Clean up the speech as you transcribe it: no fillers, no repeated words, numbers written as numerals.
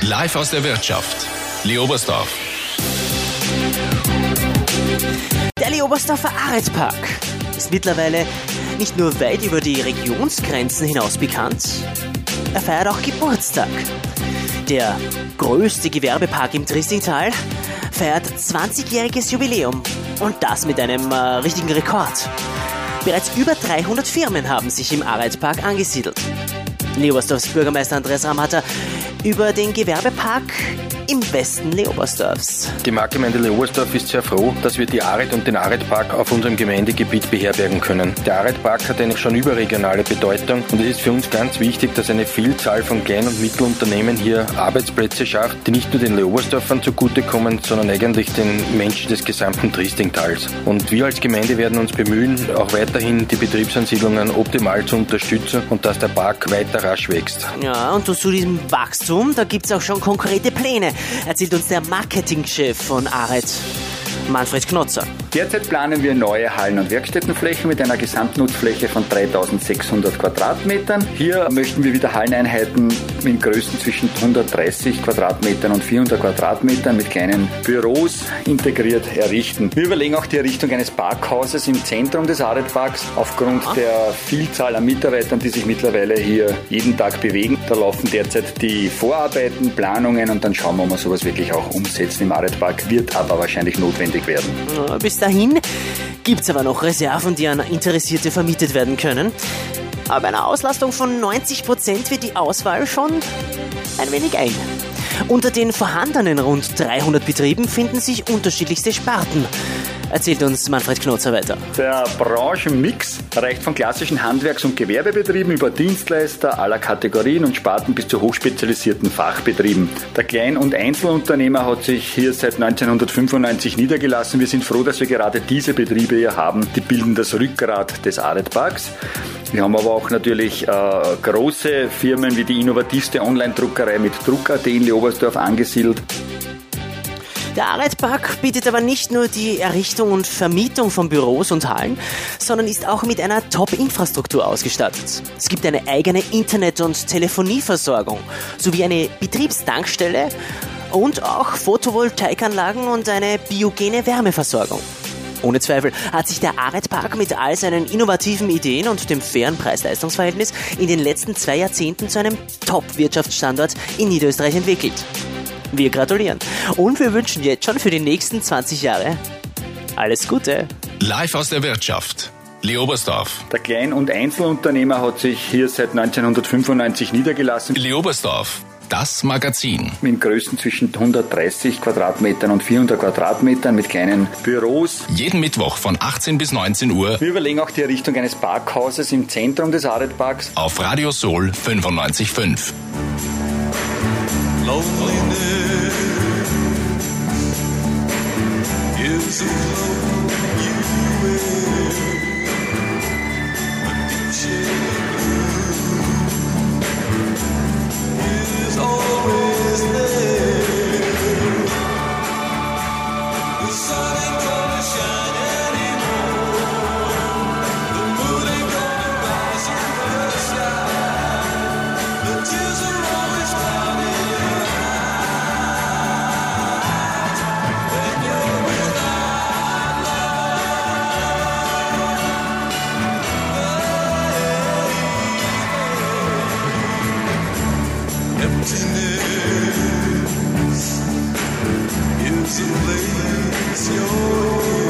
Live aus der Wirtschaft. Leobersdorf. Der Leobersdorfer Aretpark ist mittlerweile nicht nur weit über die Regionsgrenzen hinaus bekannt, er feiert auch Geburtstag. Der größte Gewerbepark im Triestingtal feiert 20-jähriges Jubiläum und das mit einem richtigen Rekord. Bereits über 300 Firmen haben sich im Aretpark angesiedelt. Leobersdorfs Bürgermeister Andreas Ramhatter über den Gewerbepark im Westen Leobersdorfs. Die Marktgemeinde Leobersdorf ist sehr froh, dass wir die Aret und den Aretpark auf unserem Gemeindegebiet beherbergen können. Der Aretpark hat eine schon überregionale Bedeutung und es ist für uns ganz wichtig, dass eine Vielzahl von Klein- und Mittelunternehmen hier Arbeitsplätze schafft, die nicht nur den Leobersdorfern zugutekommen, sondern eigentlich den Menschen des gesamten Triestingtals. Und wir als Gemeinde werden uns bemühen, auch weiterhin die Betriebsansiedlungen optimal zu unterstützen und dass der Park weiter rasch wächst. Ja, und zu diesem Wachstum, da gibt es auch schon konkrete Pläne, erzählt uns der Marketingchef von Aret, Manfred Knotzer. Derzeit planen wir neue Hallen- und Werkstättenflächen mit einer Gesamtnutzfläche von 3600 Quadratmetern. Hier möchten wir wieder Halleneinheiten in Größen zwischen 130 Quadratmetern und 400 Quadratmetern mit kleinen Büros integriert errichten. Wir überlegen auch die Errichtung eines Parkhauses im Zentrum des Aretparks aufgrund der Vielzahl an Mitarbeitern, die sich mittlerweile hier jeden Tag bewegen. Da laufen derzeit die Vorarbeiten, Planungen und dann schauen wir, ob wir sowas wirklich auch umsetzen im Aretpark. Wird aber wahrscheinlich notwendig werden. Bis dahin gibt es aber noch Reserven, die an Interessierte vermietet werden können. Aber bei einer Auslastung von 90% wird die Auswahl schon ein wenig eng. Unter den vorhandenen rund 300 Betrieben finden sich unterschiedlichste Sparten, erzählt uns Manfred Knotzer weiter. Der Branchenmix reicht von klassischen Handwerks- und Gewerbebetrieben über Dienstleister aller Kategorien und Sparten bis zu hochspezialisierten Fachbetrieben. Der Klein- und Einzelunternehmer hat sich hier seit 1995 niedergelassen. Wir sind froh, dass wir gerade diese Betriebe hier haben. Die bilden das Rückgrat des Aretparks. Wir haben aber auch natürlich große Firmen wie die innovativste Online-Druckerei mit Druck.at in Leobersdorf angesiedelt. Der Aretpark bietet aber nicht nur die Errichtung und Vermietung von Büros und Hallen, sondern ist auch mit einer Top-Infrastruktur ausgestattet. Es gibt eine eigene Internet- und Telefonieversorgung sowie eine Betriebstankstelle und auch Photovoltaikanlagen und eine biogene Wärmeversorgung. Ohne Zweifel hat sich der Aretpark mit all seinen innovativen Ideen und dem fairen Preis-Leistungs-Verhältnis in den letzten 2 Jahrzehnten zu einem Top-Wirtschaftsstandort in Niederösterreich entwickelt. Wir gratulieren und wir wünschen jetzt schon für die nächsten 20 Jahre alles Gute. Live aus der Wirtschaft. Leobersdorf. Der Klein- und Einzelunternehmer hat sich hier seit 1995 niedergelassen. Leobersdorf. Das Magazin. In Größen zwischen 130 Quadratmetern und 400 Quadratmetern mit kleinen Büros. Jeden Mittwoch von 18 bis 19 Uhr. Wir überlegen auch die Errichtung eines Parkhauses im Zentrum des Aretparks. Auf Radio Soul 95.5. Loneliness is a cloak you wear, a deep shade is always there. The sun ain't gonna shine anymore, the moon ain't gonna rise in the sky, the tears are always cloudy. Emptiness is a place you're